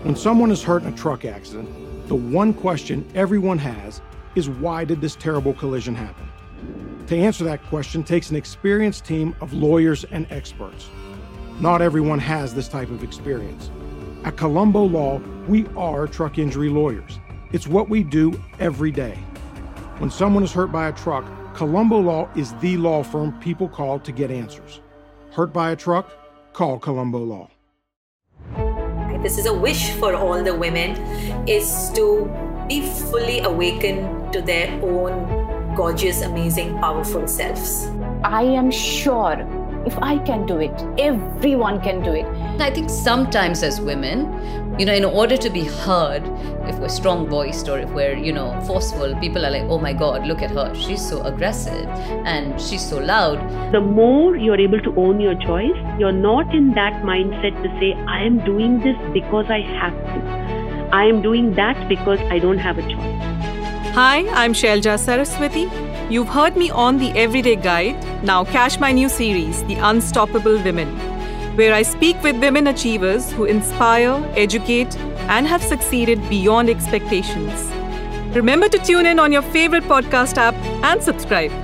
When someone is hurt in a truck accident, the one question everyone has is, why did this terrible collision happen? To answer that question takes an experienced team of lawyers and experts. Not everyone has this type of experience. At Colombo Law, we are truck injury lawyers. It's what we do every day. When someone is hurt by a truck, Colombo Law is the law firm people call to get answers. Hurt by a truck? Call Colombo Law. This is a wish for all the women, is to be fully awakened to their own gorgeous, amazing, powerful selves. I am sure if I can do it, everyone can do it. I think sometimes as women, in order to be heard, if we're strong-voiced or if we're, forceful, people are like, oh my God, look at her. She's so aggressive and she's so loud. The more you're able to own your choice, you're not in that mindset to say, I am doing this because I have to. I am doing that because I don't have a choice. Hi, I'm Shailja Saraswati. You've heard me on The Everyday Guide. Now catch my new series, The Unstoppable Women, where I speak with women achievers who inspire, educate, and have succeeded beyond expectations. Remember to tune in on your favorite podcast app and subscribe.